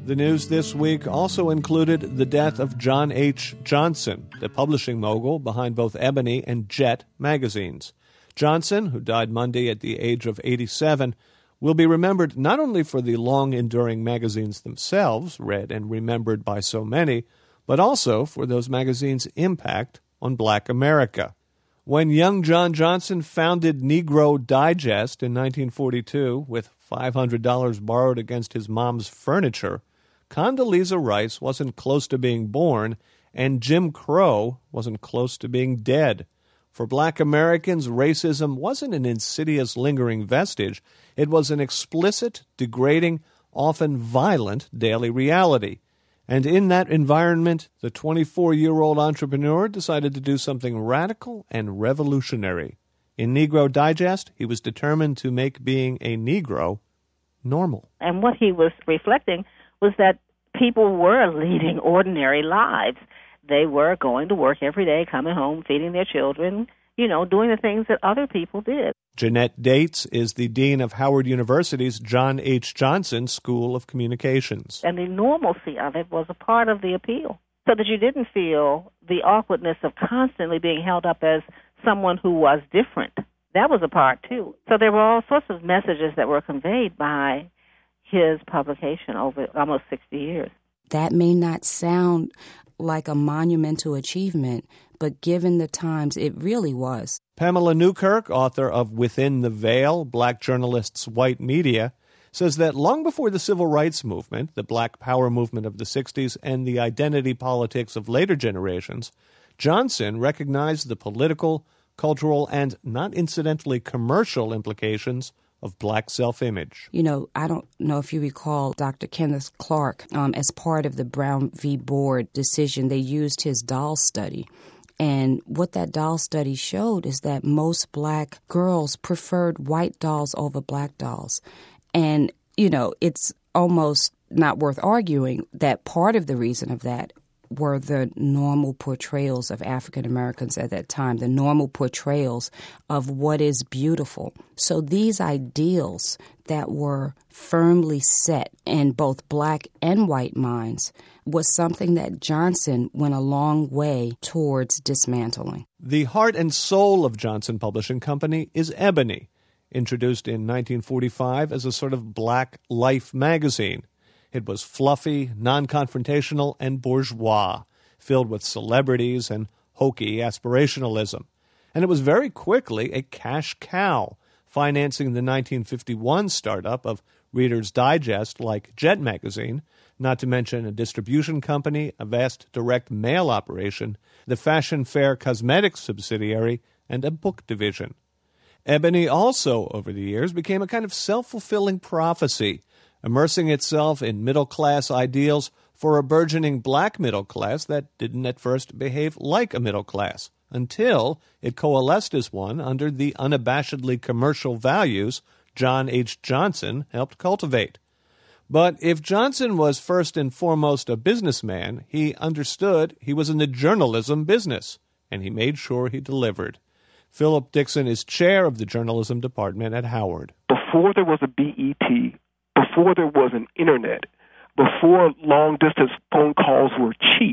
The news this week also included the death of John H. Johnson, the publishing mogul behind both Ebony and Jet magazines. Johnson, who died Monday at the age of 87, will be remembered not only for the long-enduring magazines themselves, read and remembered by so many, but also for those magazines' impact on Black America. When young John Johnson founded Negro Digest in 1942 with $500 borrowed against his mom's furniture, Condoleezza Rice wasn't close to being born, and Jim Crow wasn't close to being dead. For Black Americans, racism wasn't an insidious, lingering vestige. It was an explicit, degrading, often violent daily reality. And in that environment, the 24-year-old entrepreneur decided to do something radical and revolutionary. In Negro Digest, he was determined to make being a Negro normal. And what he was reflecting was that people were leading ordinary lives. They were going to work every day, coming home, feeding their children, doing the things that other people did. Jeanette Dates is the dean of Howard University's John H. Johnson School of Communications. And the normalcy of it was a part of the appeal, so that you didn't feel the awkwardness of constantly being held up as someone who was different. That was a part, too. So there were all sorts of messages that were conveyed by his publication over almost 60 years. That may not sound like a monumental achievement, but given the times, it really was. Pamela Newkirk, author of Within the Veil, Black Journalists' White Media, says that long before the Civil Rights Movement, the Black Power movement of the 60s, and the identity politics of later generations, Johnson recognized the political, cultural, and not incidentally commercial implications of Black self-image. I don't know if you recall Dr. Kenneth Clark, as part of the Brown v. Board decision, they used his doll study. And what that doll study showed is that most Black girls preferred white dolls over Black dolls. And, it's almost not worth arguing that part of the reason of that were the normal portrayals of African Americans at that time, the normal portrayals of what is beautiful. So these ideals that were firmly set in both Black and white minds was something that Johnson went a long way towards dismantling. The heart and soul of Johnson Publishing Company is Ebony, introduced in 1945 as a sort of Black life magazine. It was fluffy, non-confrontational, and bourgeois, filled with celebrities and hokey aspirationalism. And it was very quickly a cash cow, financing the 1951 startup of Reader's Digest like Jet magazine, not to mention a distribution company, a vast direct mail operation, the Fashion Fair Cosmetics subsidiary, and a book division. Ebony also, over the years, became a kind of self-fulfilling prophecy, immersing itself in middle-class ideals for a burgeoning Black middle class that didn't at first behave like a middle class, until it coalesced as one under the unabashedly commercial values John H. Johnson helped cultivate. But if Johnson was first and foremost a businessman, he understood he was in the journalism business, and he made sure he delivered. Philip Dixon is chair of the journalism department at Howard. Before there was a BET, before there was an internet, before long-distance phone calls were cheap,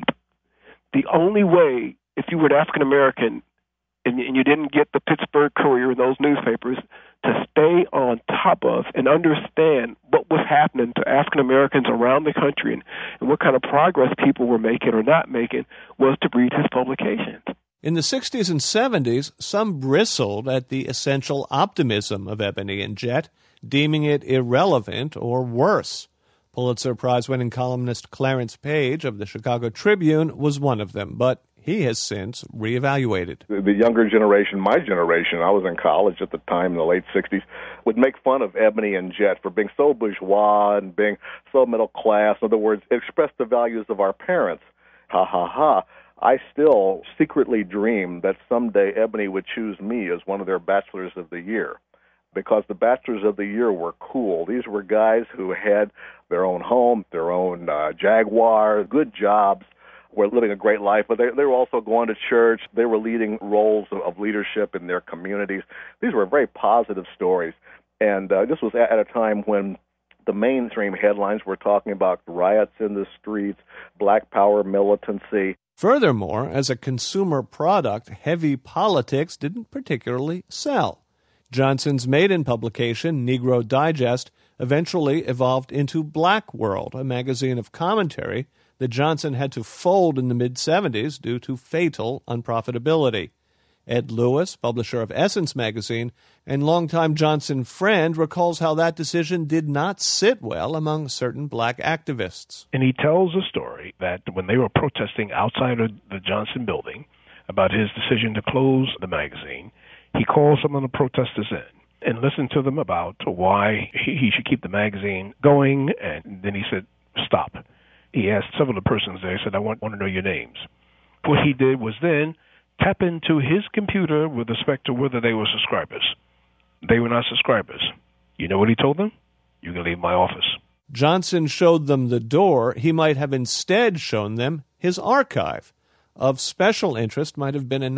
the only way, if you were an African American and you didn't get the Pittsburgh Courier and those newspapers, to stay on top of and understand what was happening to African Americans around the country and what kind of progress people were making or not making, was to read his publications. In the 60s and 70s, some bristled at the essential optimism of Ebony and Jet, deeming it irrelevant or worse. Pulitzer Prize-winning columnist Clarence Page of the Chicago Tribune was one of them, but he has since reevaluated. The younger generation, my generation, I was in college at the time in the late 60s, would make fun of Ebony and Jet for being so bourgeois and being so middle class. In other words, express the values of our parents. Ha, ha, ha. I still secretly dream that someday Ebony would choose me as one of their Bachelors of the Year, because the Bachelors of the Year were cool. These were guys who had their own home, their own Jaguar, good jobs, were living a great life, but they were also going to church. They were leading roles of leadership in their communities. These were very positive stories. And this was at a time when the mainstream headlines were talking about riots in the streets, black power militancy. Furthermore, as a consumer product, heavy politics didn't particularly sell. Johnson's maiden publication, Negro Digest, eventually evolved into Black World, a magazine of commentary that Johnson had to fold in the mid-'70s due to fatal unprofitability. Ed Lewis, publisher of Essence magazine and longtime Johnson friend, recalls how that decision did not sit well among certain black activists. And he tells a story that when they were protesting outside of the Johnson building about his decision to close the magazine, he called some of the protesters in and listened to them about why he should keep the magazine going, and then he said, stop. He asked several of the persons there, he said, I want to know your names. What he did was then tap into his computer with respect to whether they were subscribers. They were not subscribers. You know what he told them? You can leave my office. Johnson showed them the door. He might have instead shown them his archive. Of special interest might have been a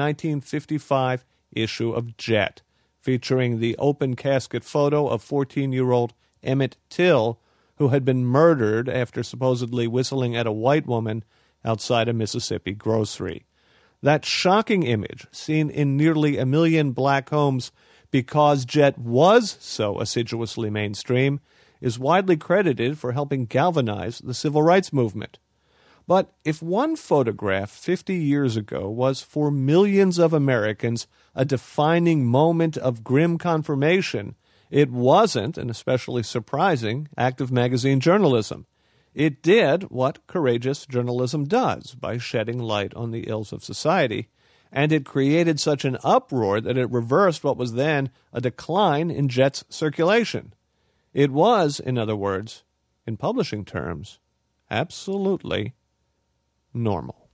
1955 issue of Jet, featuring the open casket photo of 14-year-old Emmett Till, who had been murdered after supposedly whistling at a white woman outside a Mississippi grocery. That shocking image, seen in nearly 1 million black homes because Jet was so assiduously mainstream, is widely credited for helping galvanize the civil rights movement. But if one photograph 50 years ago was for millions of Americans a defining moment of grim confirmation, it wasn't an especially surprising act of magazine journalism. It did what courageous journalism does by shedding light on the ills of society, and it created such an uproar that it reversed what was then a decline in Jet's circulation. It was, in other words, in publishing terms, absolutely normal.